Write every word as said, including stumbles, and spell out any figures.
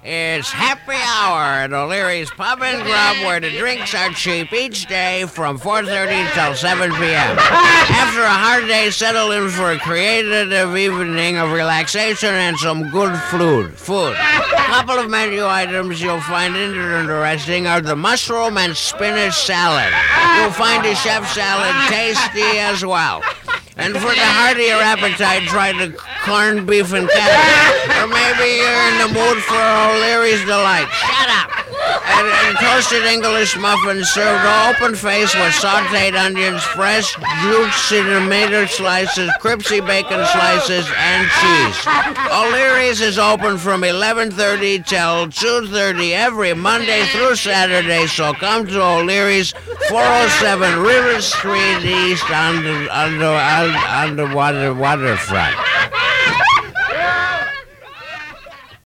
It's happy hour at O'Leary's Pub and Grub, where the drinks are cheap each day from four thirty till seven p.m. After a hard day, settle in for a creative evening of relaxation and some good food. Food. A couple of menu items you'll find interesting are the mushroom and spinach salad. You'll find the chef salad tasty as well. And for the heartier appetite, try the corned beef and cabbage. Or maybe you're in the mood for O'Leary's Delight. Shut up! And, and toasted English muffins served open face with sauteed onions, fresh, juicy tomato slices, crispy bacon slices, and cheese. O'Leary's is open from eleven thirty till two thirty every Monday through Saturday, so come to O'Leary's, four oh seven River Street East on the, on the, on the water, waterfront.